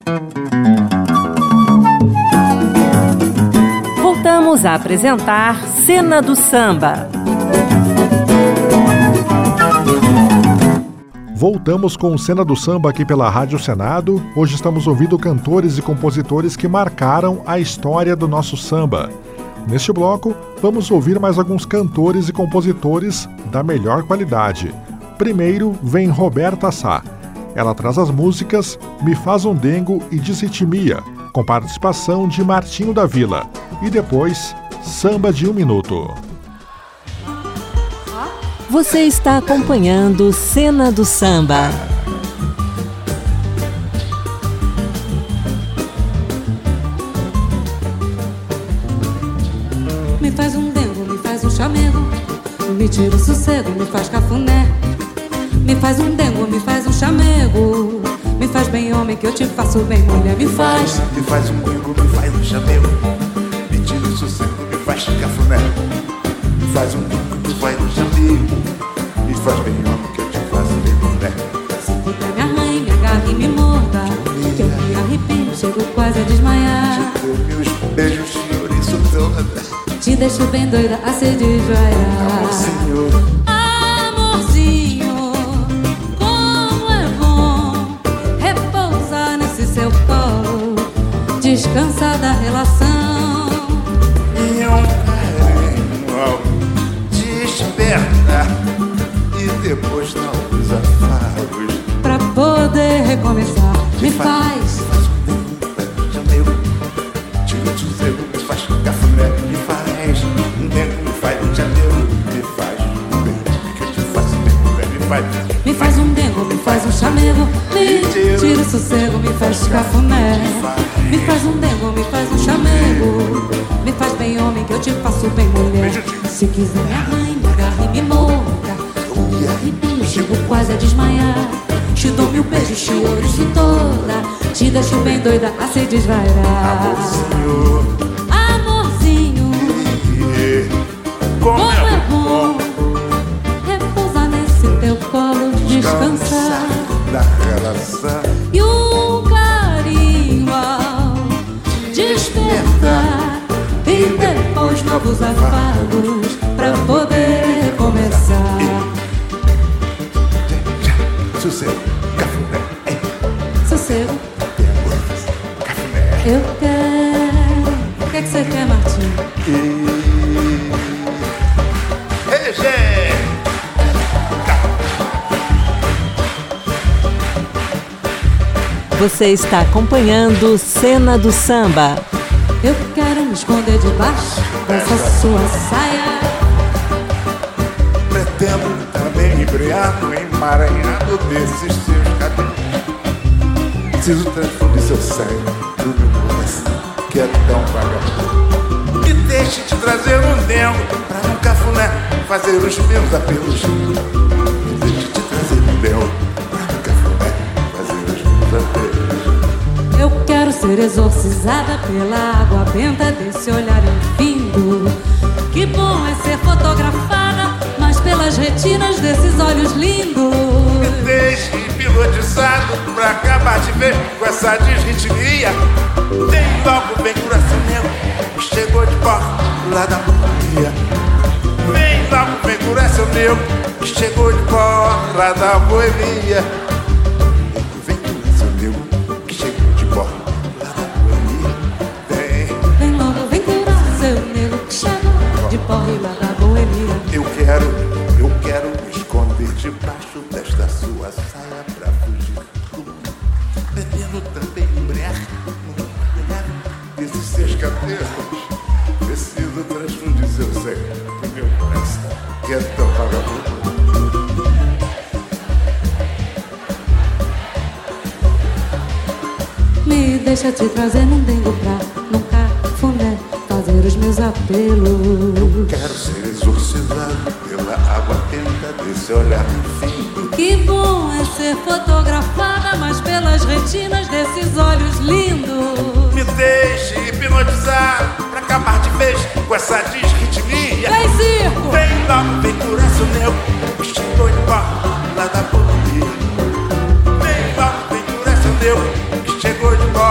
Voltamos a apresentar Cena do Samba. Voltamos com Cena do Samba aqui pela Rádio Senado. Hoje estamos ouvindo cantores e compositores que marcaram a história do nosso samba. Neste bloco, vamos ouvir mais alguns cantores e compositores da melhor qualidade. Primeiro vem Roberta Sá. Ela traz as músicas Me Faz um Dengo e Desritmia, com participação de Martinho da Vila. E depois, Samba de 1 Minuto. Você está acompanhando Cena do Samba. Me faz um dengo, me faz um chamego, me tira o sossego, me faz cafuné. Me faz um dengo, me faz um chamego, me faz bem homem que eu te faço bem mulher. Me faz um dengo, me faz um chamego, me tira o sossego, me faz cafuné. Me faz um dengo, me faz um chamego, me faz bem homem que eu te faço bem mulher. Se puder me arranhe, me agarre e me morda, que eu me arrepio, chego quase a desmaiar. Te dou meus beijos, senhor, isso toda. Te deixo bem doida a se desvaiar. Amorzinho, como é bom repousar nesse seu colo, descansar da relação. E um carinho ao despertar, e depois novos afagos, pra poder recomeçar. Me faz tira o sossego, me faz cafuné. Me faz um dengo, me faz um chamego, me faz um dengo que eu te faço bem mulher. Me faz um dengo, me faz um chamego, me tira o sossego, me faz cafuné. Me faz um dengo, me faz um chamego, me faz bem homem que eu te faço bem mulher. Se quiser me arranhe, me agarre e me morda, eu me arrepio, chego quase a desmaiar. Te dou mil beijos, te ouriço toda, te deixo bem doida a se desvairar. Amorzinho, como é bom repousar nesse teu colo, descansar da relação. e um carinho ao despertar, e depois novos afagos pra poder recomeçar. Sossego, cafuné, Sossego, cafuné. eu quero. O que é que você quer, Martinho? Você está acompanhando Cena do Samba. Eu quero me esconder debaixo dessa sua saia. Pretendo também embriagado, emaranhado desses seus cabelos. Preciso transfundir seu sangue do meu coração, que é tão vagabundo. Me deixe te trazer um dengo pra um cafuné fazer os meus apelos. Me deixe te trazer um dengo pra um cafuné fazer os meus apelos. Eu quero ser exorcizada pela água benta desse olhar infindo. Que bom é ser fotografada, mas pelas retinas desses olhos lindos. Me deixe hipnotizado pra acabar de ver com essa desritmia. Vem logo, vem coração meu, chegou de porta lá da Boemia. Vem logo, vem coração meu, chegou de porta lá da Boemia. Vem coração meu, que chegou de porta lá da Boemia. Vem logo, vem coração meu, que chegou de porta lá da Boemia. Eu quero me esconder debaixo desta sua saia pra fugir do mundo. Bebendo também embriagar desses seus cabelos. Preciso transfundir seu sangue no meu coração, que é tão vagabundo. Me deixa te trazer num dengo pra num cafuné fazer os meus apelos. Quero ser exorcizado pela água quente desse olhar infindo. Que bom é ser fotografada, mas pelas retinas desses olhos lindos. Me deixe hipnotizar pra acabar de vez com essa desritmia. Vem, circo! Vem logo, vem coração meu, que chegou de porta lá da Boemia. Vem logo, vem coração meu, que chegou de porta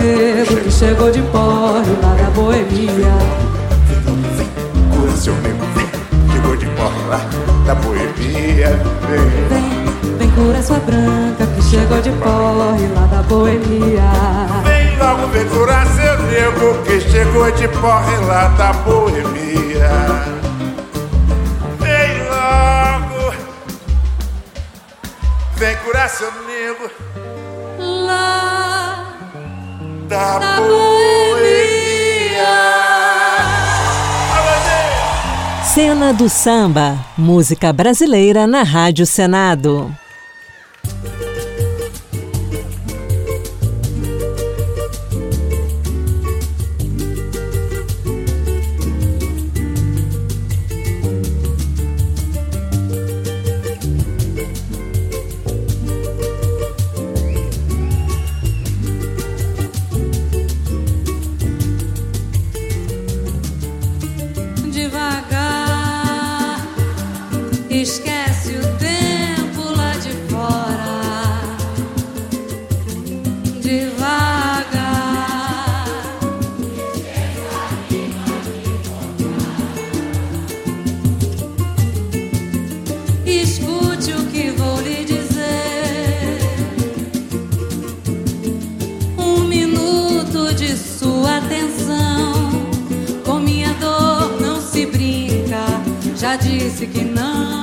nego que chegou de Porre lá da Boemia. Cura seu nego, chegou de Porre lá da Boemia. Vem cura sua branca que chegou de Porre lá da Boemia. Vem logo, vem curar seu nego que chegou de Porre lá da Boemia. Vem logo, vem curar seu nego lá da Boemia. Cena do Samba, música brasileira na Rádio Senado. Esquece o tempo lá de fora, devagar. Escute o que vou lhe dizer. Um minuto de sua atenção. Com minha dor não se brinca. Já disse que não.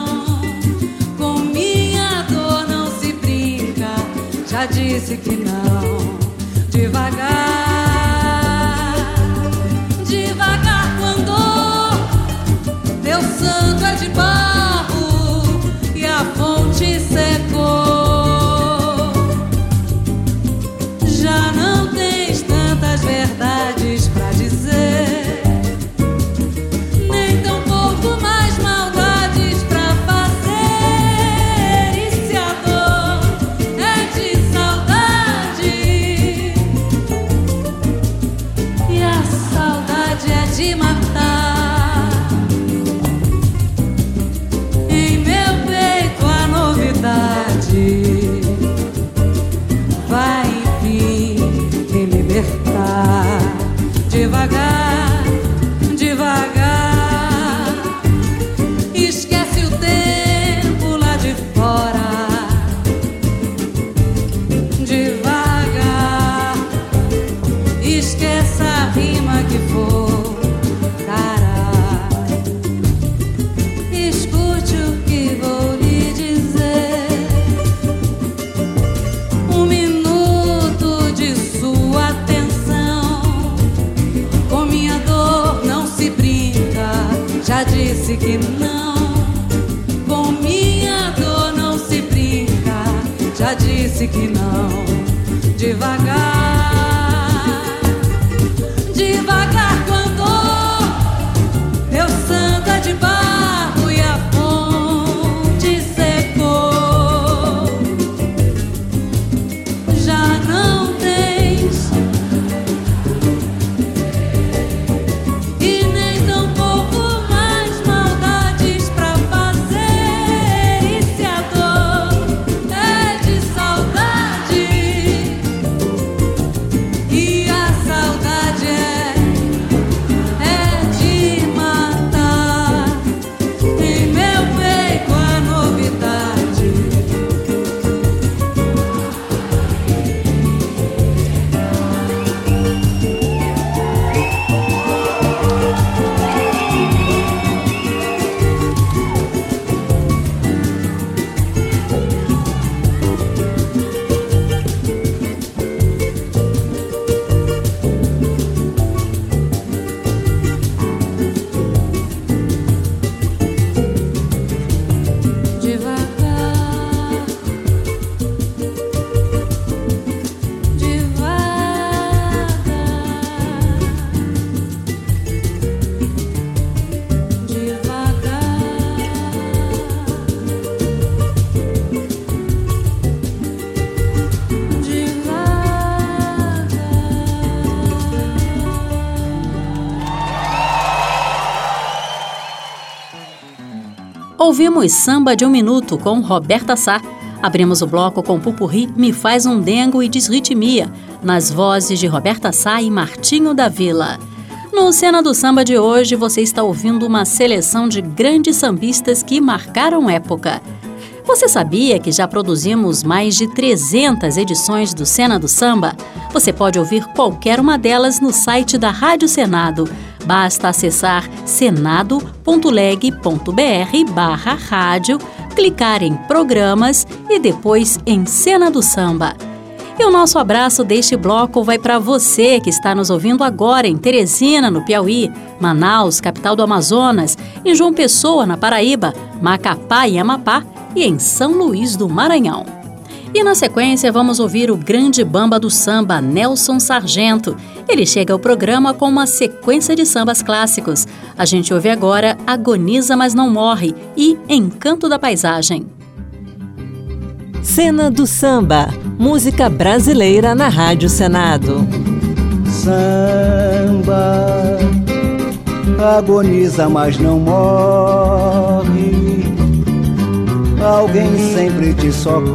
Já disse que não. Devagar, devagar quando teu santo é de barro e a fonte secou. Já não tens tantas verdades pra dizer, nem tão pouco mais maldades pra fazer. E se a dor é de de matar, em meu peito a novidade vai enfim me libertar. Devagar, devagar, esquece o tempo lá de fora. Devagar, esqueça a rima que for. Já disse que não, com minha dor não se brinca. Já disse que não. Devagar, devagar quando teu santo é de barro e a fonte secou. Já não tens e nem tão pouco Ouvimos Samba de um Minuto com Roberta Sá, Abrimos o bloco com Pupurri, Me Faz um Dengo e Desritmia, nas vozes de Roberta Sá e Martinho da Vila. No Cena do Samba de hoje, você está ouvindo uma seleção de grandes sambistas que marcaram época. Você sabia que já produzimos mais de 300 edições do Cena do Samba? Você pode ouvir qualquer uma delas no site da Rádio Senado. Basta acessar senado.leg.br/rádio, clicar em Programas e depois em Cena do Samba. E o nosso abraço deste bloco vai para você que está nos ouvindo agora em Teresina, no Piauí, Manaus, capital do Amazonas, em João Pessoa, na Paraíba, Macapá, em Amapá e em São Luís do Maranhão. E na sequência vamos ouvir o grande bamba do samba, Nelson Sargento. Ele chega ao programa com uma sequência de sambas clássicos. A gente ouve agora Agoniza Mas Não Morre e Encanto da Paisagem. Cena do Samba, música brasileira na Rádio Senado. Samba, agoniza mas não morre. Alguém sempre te socorre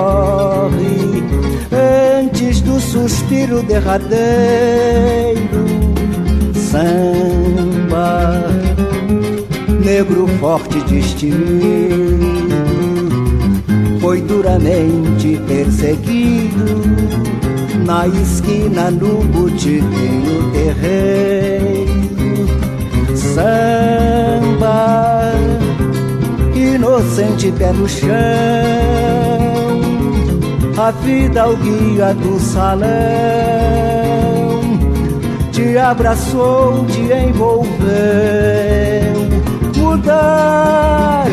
antes do suspiro derradeiro. Samba, negro forte destemido, foi duramente perseguido na esquina, no botequim, no terreiro. Samba, inocente pé no chão, a vida ao guia do salão, te abraçou, te envolveu. Mudaram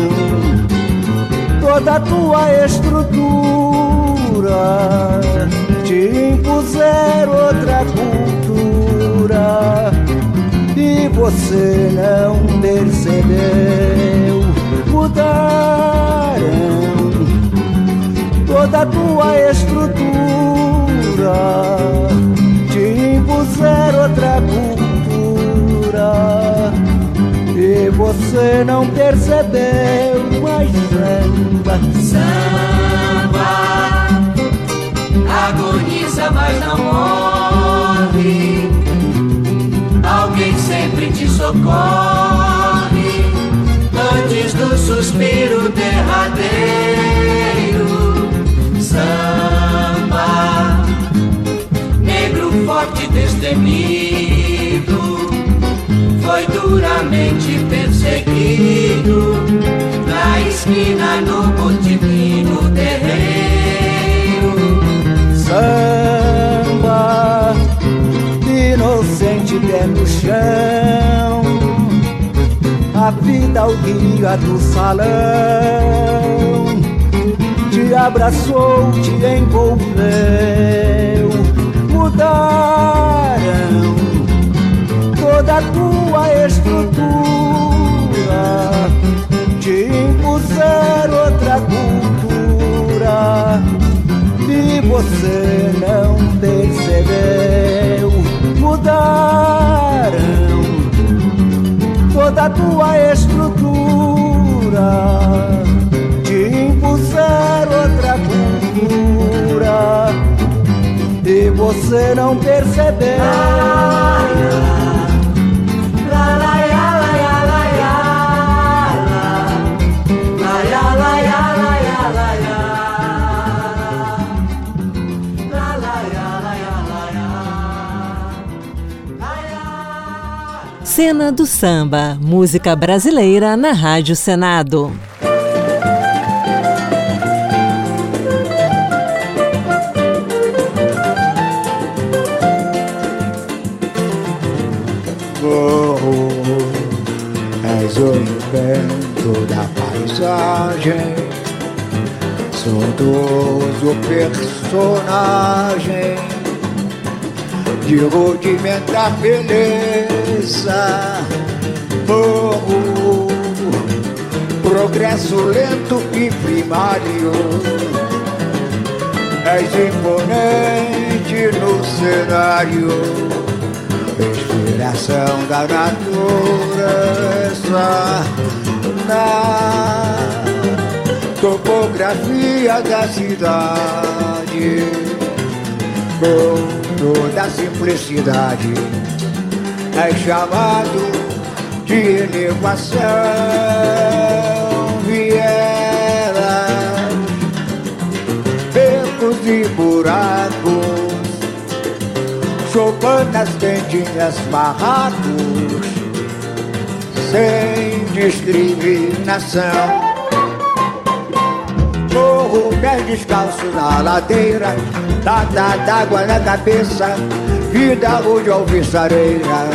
toda a tua estrutura, te impuseram outra cultura e você não percebeu. Mudaram toda a tua estrutura, te impuseram outra cultura e você não percebeu. Mas samba, agoniza mas não morre. Alguém sempre te socorre antes do suspiro derradeiro. Samba, negro forte destemido, foi duramente perseguido na esquina, no botequim, no terreiro. Samba, inocente pé no chão, a vida ao guia do salão, te abraçou, te envolveu. Mudaram toda a tua estrutura, te impuseram outra cultura e você não percebeu. Mudaram toda a tua estrutura, te impuseram outra cultura e você não percebeu. Cena do Samba, música brasileira na Rádio Senado. És o encanto da paisagem, saudoso personagem de rudimentar beleza, morro, progresso lento e primário. És imponente no cenário, inspiração da natureza, topografia da cidade, com toda a simplicidade, é chamado de elevação. Vielas, becos e buracos, choupanas, tendinhas, barracos, sem discriminação. Morro, pés descalços na ladeira, lata d'água na cabeça, vida rude alvissareira.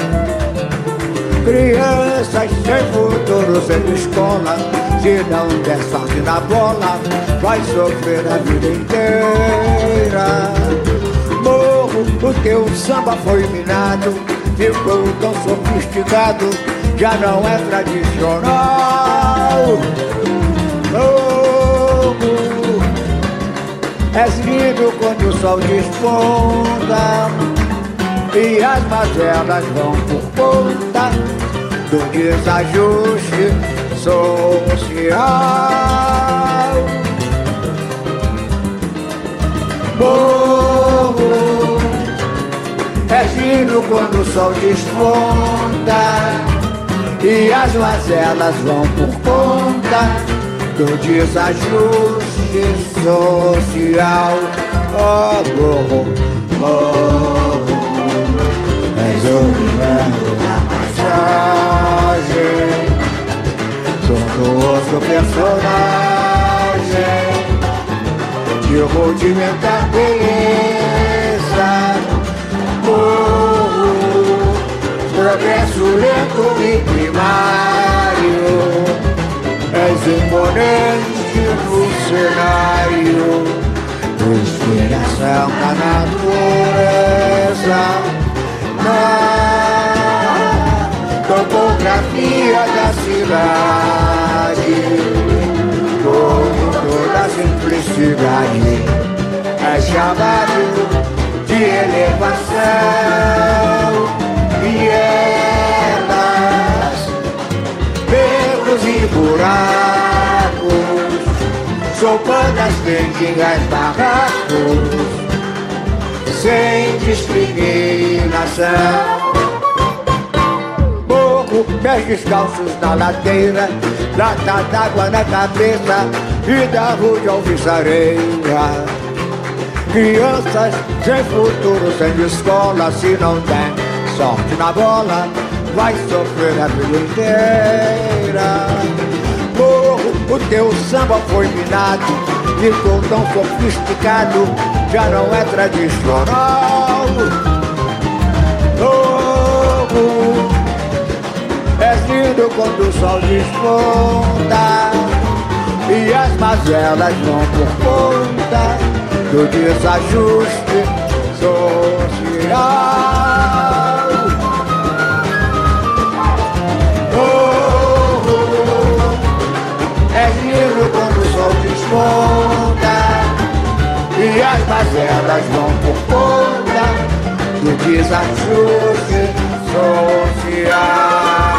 Crianças sem futuro, sem escola, se não der sorte na bola, vai sofrer a vida inteira. Morro, porque o samba foi minado, ficou tão sofisticado, já não é tradicional. És lindo quando o sol desponta e as mazelas vão por conta do desajuste social. Morro, és lindo quando o sol desponta e as mazelas vão por conta do desajuste social. Oh, morro, morro, és o inverno da paisagem, sou outro personagem de rudimentar beleza. Morro, progresso lento e primário, és imponente no cenário, inspiração da natureza, na topografia da cidade, com toda a simplicidade, é chamado de elevação. Vielas, becos e buracos, choupanas, tendinhas, barracos, sem discriminação. Morro, pés descalços na ladeira, lata d'água na cabeça, vida rude alvissareira. Crianças sem futuro, sem escola, se não tem sorte na bola, vai sofrer a vida inteira. Morro, o teu samba foi minado, ficou tão sofisticado, já não é tradicional. Morro, és lindo quando o sol desponta e as mazelas vão por conta do desajuste social. És lindo quando o sol desponta e as mazelas vão por conta do desajuste social.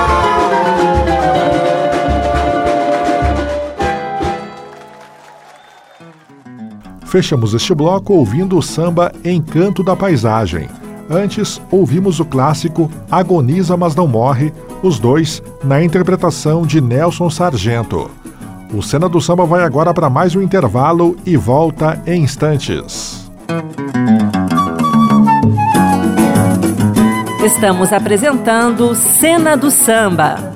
Fechamos este bloco ouvindo o samba Encanto da Paisagem. Antes, ouvimos o clássico Agoniza Mas Não Morre, os dois na interpretação de Nelson Sargento. O Cena do Samba vai agora para mais um intervalo e volta em instantes. Estamos apresentando Cena do Samba.